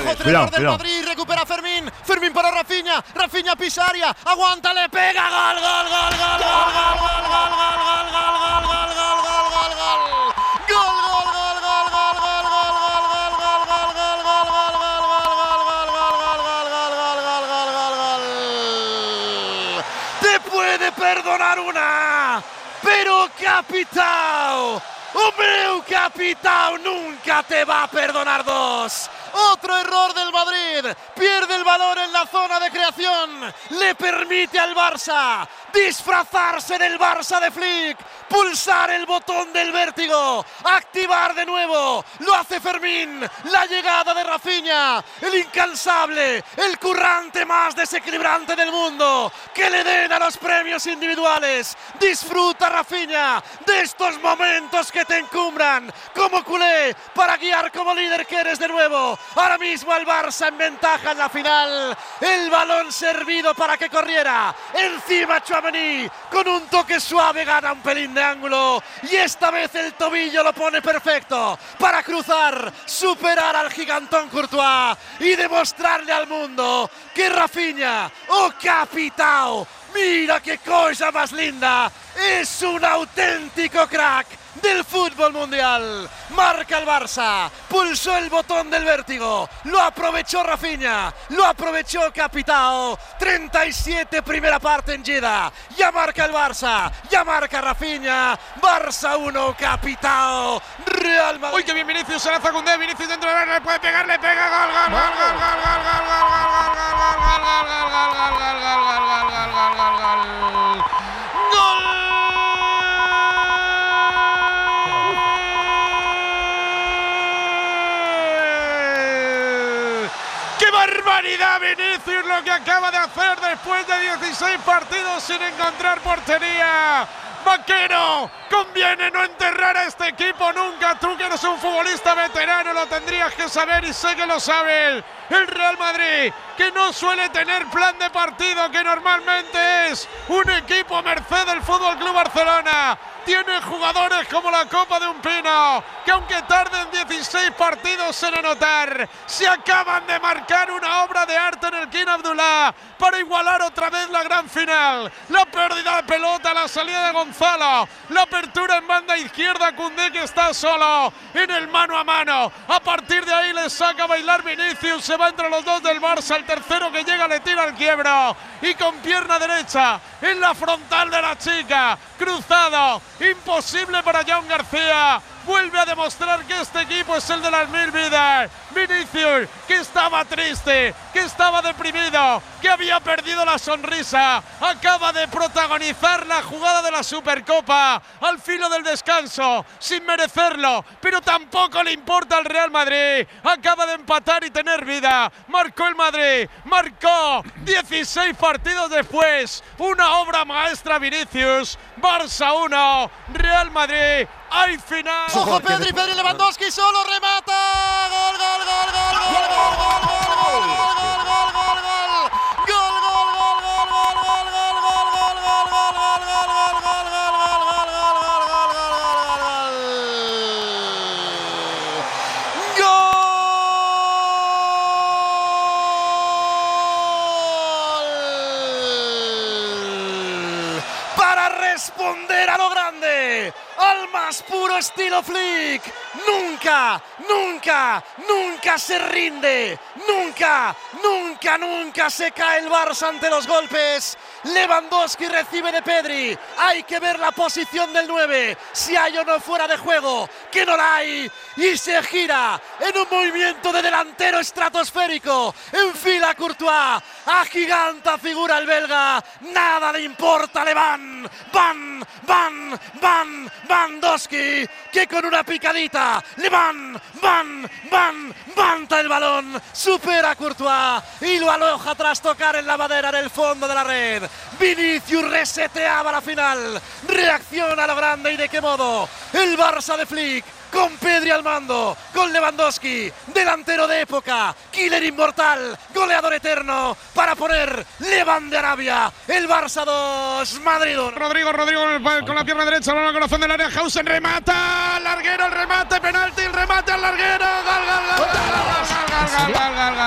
otro error del Madrid, recupera Fermín. Fermín para Rafinha. Rafinha pisa área. Aguanta, le pega. Gol, gol, gol, gol, gol, gol, gol, gol, gol, gol, gol, gol, gol, gol, gol, gol. Perdonar una, pero capitao, o meu capitao nunca te va a perdonar dos. Otro error del Madrid, pierde el balón en la zona de creación, le permite al Barça disfrazarse del Barça de Flick, pulsar el botón del vértigo, activar de nuevo, lo hace Fermín, la llegada de Rafinha, el incansable, el currante más desequilibrante del mundo, que le den a los premios individuales. Disfruta Rafinha de estos momentos que te encumbran como culé para guiar como líder que eres de nuevo. Ahora mismo el Barça en ventaja en la final, el balón servido para que corriera, encima Tchouaméni con un toque suave gana un pelín de ángulo y esta vez el tobillo lo pone perfecto para cruzar, superar al gigantón Courtois y demostrarle al mundo que Rafinha, oh capitao, mira qué cosa más linda, es un auténtico crack del fútbol mundial. Marca el Barça, pulsó el botón del vértigo, lo aprovechó Rafinha, lo aprovechó Capitao. 37 primera parte en Jeddah, ya marca el Barça, ya marca Rafinha. Barça 1, Capitao, Real Madrid. Uy, que bien Vinicius, se lanza Koundé, Vinicius dentro del área, le puede pegar, le pega, gol, gol, gol, gol, gol, gol, gol, gol, gol, gol, gol. ¡Barbaridad, Vinicius, lo que acaba de hacer después de 16 partidos sin encontrar portería! Vaquero, conviene no enterrar a este equipo nunca. Tú que eres un futbolista veterano lo tendrías que saber y sé que lo sabes. El Real Madrid, que no suele tener plan de partido, que normalmente es un equipo a merced del FC Barcelona. Tiene jugadores como la copa de un pino, que aunque tarden 16 partidos en anotar, se acaban de marcar una obra de arte en el King Abdullah para igualar otra vez la gran final. La pérdida de pelota, la salida de Gonzalo, la apertura en banda izquierda, Koundé que está solo en el mano a mano. A partir de ahí le saca a bailar Vinicius, se va entre los dos del Barça, el tercero que llega le tira al quiebro y con pierna derecha en la frontal de la chica, cruzado. Imposible para John García. Vuelve a demostrar que este equipo es el de las mil vidas. Vinicius, que estaba triste, que estaba deprimido, que había perdido la sonrisa, acaba de protagonizar la jugada de la Supercopa al filo del descanso, sin merecerlo, pero tampoco le importa al Real Madrid. Acaba de empatar y tener vida. Marcó el Madrid, marcó 16 partidos después. Una obra maestra Vinicius. Barça 1, Real Madrid. ¡Hay final! ¡Ojo Pedri! Pedri Lewandowski solo remata. ¡Gol, gol, gol, gol, gol, gol, gol, gol, gol, gol, gol, gol, gol! Para responder a lo grande, al más puro estilo Flick. Nunca, nunca, nunca se rinde. Nunca, nunca, nunca se cae el Barça ante los golpes. Lewandowski recibe de Pedri. Hay que ver la posición del 9. Si hay o no fuera de juego, que no la hay. Y se gira en un movimiento de delantero estratosférico. Enfila a Courtois. Agiganta figura el belga. Nada le importa Lewandowski, que con una picadita levanta el balón, supera a Courtois y lo aloja tras tocar en la madera en el fondo de la red. Vinicius reseteaba la final, reacciona a lo grande y de qué modo. El Barça de Flick, con Pedri al mando, con Lewandowski, delantero de época, killer inmortal, goleador eterno, para poner Levante de Arabia, el Barça 2, Madrid 1. Rodrigo con la pierna derecha, el corazón del área, Hausen remata, larguero, el remate, penalti, el remate al larguero, gol,